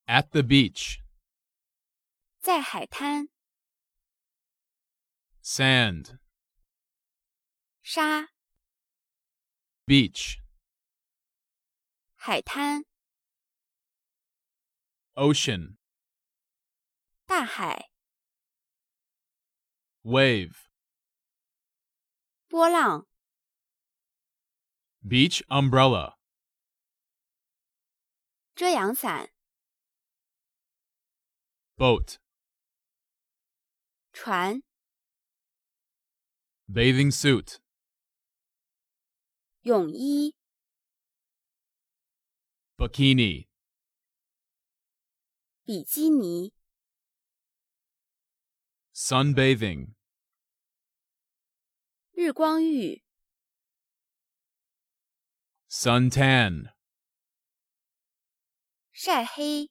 At the beach. 在海滩。 Sand. 沙。 Beach. 海滩。 Ocean. 大海。 Wave. 波浪。 Beach umbrella. 遮阳伞。 Boat. 船。 Bathing suit. 泳衣。 Bikini. 比基尼。 Sunbathing. 日光浴。 Suntan. 晒黑。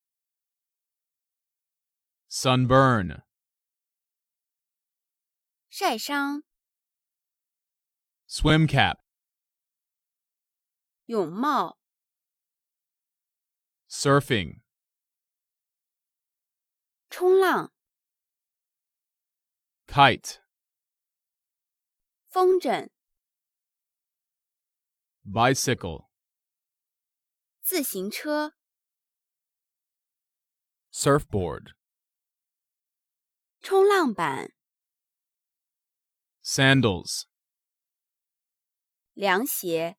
Sunburn. 晒伤。 Swim cap. 泳帽。 Surfing. 冲浪。 Kite. 风筝。 Bicycle. 自行车。 Surfboard. 冲浪板。 Sandals. 凉鞋。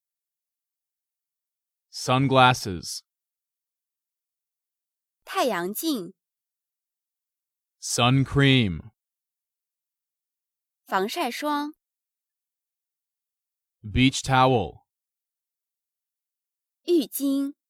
Sunglasses. 太阳镜。 Sun cream. 防晒霜。 Beach towel. 浴巾。